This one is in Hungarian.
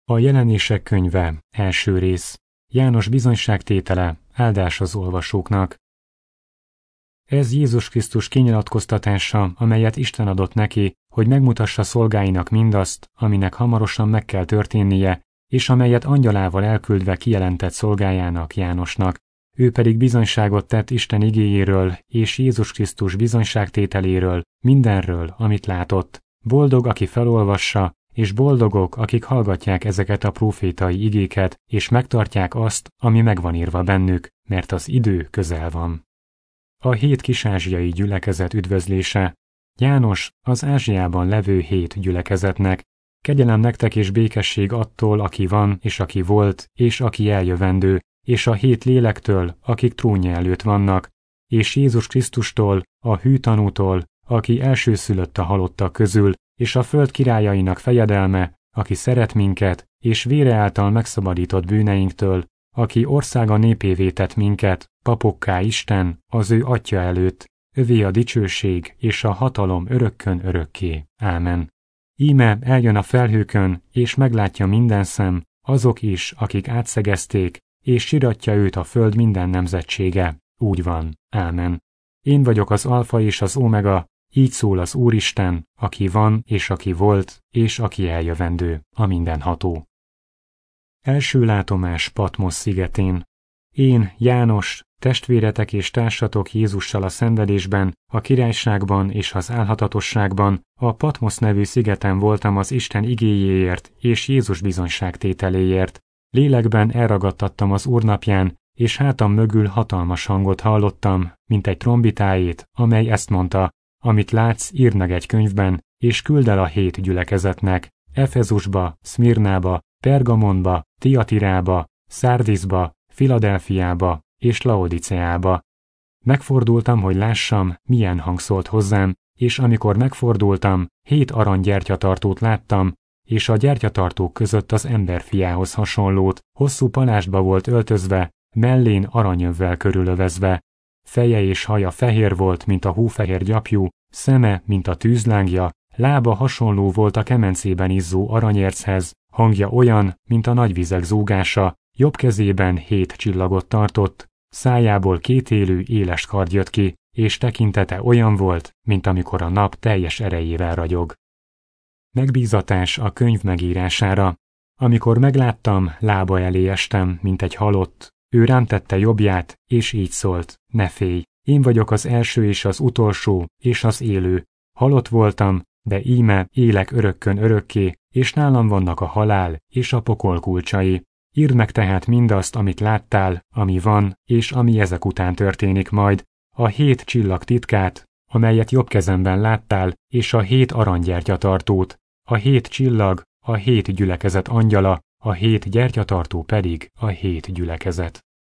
A Jelenések könyve, első rész. János bizonyságtétele, áldás az olvasóknak. Ez Jézus Krisztus kinyilatkoztatása, amelyet Isten adott neki, hogy megmutassa szolgáinak mindazt, aminek hamarosan meg kell történnie, és amelyet angyalával elküldve kijelentett szolgájának, Jánosnak. Ő pedig bizonyságot tett Isten igéjéről és Jézus Krisztus bizonyságtételéről, mindenről, amit látott. Boldog, aki felolvassa, és boldogok, akik hallgatják ezeket a prófétai igéket, és megtartják azt, ami megvan írva bennük, mert az idő közel van. A 7 kis-ázsiai gyülekezet üdvözlése. János, az Ázsiában levő 7 gyülekezetnek. Kegyelem nektek és békesség attól, aki van, és aki volt, és aki eljövendő, és a 7 lélektől, akik trónja előtt vannak, és Jézus Krisztustól, a hű tanútól, aki elsőszülött a halottak közül, és a föld királyainak fejedelme, aki szeret minket, és vére által megszabadított bűneinktől, aki országa népévé tett minket, papokká Isten, az ő Atya előtt, övé a dicsőség és a hatalom örökkön örökké. Ámen. Íme eljön a felhőkön, és meglátja minden szem, azok is, akik átszegezték, és siratja őt a föld minden nemzetsége. Úgy van. Ámen. Én vagyok az alfa és az omega, így szól az Úristen, aki van, és aki volt, és aki eljövendő, a mindenható. Első látomás Patmosz szigetén. Én, János, testvéretek és társatok Jézussal a szenvedésben, a királyságban és az álhatatosságban, a Patmosz nevű szigeten voltam az Isten igéjéért és Jézus bizonyságtételéért. Lélekben elragadtattam az Úr napján, és hátam mögül hatalmas hangot hallottam, mint egy trombitáét, amely ezt mondta: amit látsz, írd meg egy könyvben, és küld el a 7 gyülekezetnek, Efezusba, Szmirnába, Pergamonba, Tiatirába, Szárdiszba, Filadelfiába és Laodiceába. Megfordultam, hogy lássam, milyen hang szólt hozzám, és amikor megfordultam, 7 aranygyertyatartót láttam, és a gyertyatartók között az emberfiához hasonlót, hosszú palástba volt öltözve, mellén aranyövvel körülövezve. Feje és haja fehér volt, mint a hófehér gyapjú, szeme, mint a tűzlángja, lába hasonló volt a kemencében izzó aranyérchez, hangja olyan, mint a nagy vizek zúgása, jobb kezében 7 csillagot tartott, szájából 2 élő, éles kard jött ki, és tekintete olyan volt, mint amikor a nap teljes erejével ragyog. Megbízatás a könyv megírására. Amikor megláttam, lába elé estem, mint egy halott. Ő rám tette jobbját, és így szólt: ne félj, én vagyok az első és az utolsó, és az élő. Halott voltam, de íme élek örökkön örökké, és nálam vannak a halál és a pokol kulcsai. Írd meg tehát mindazt, amit láttál, ami van, és ami ezek után történik majd, a 7 csillag titkát, amelyet jobb kezemben láttál, és a 7 aranygyertyatartót, a 7 csillag, a 7 gyülekezet angyala, a 7 gyertyatartó pedig a 7 gyülekezet.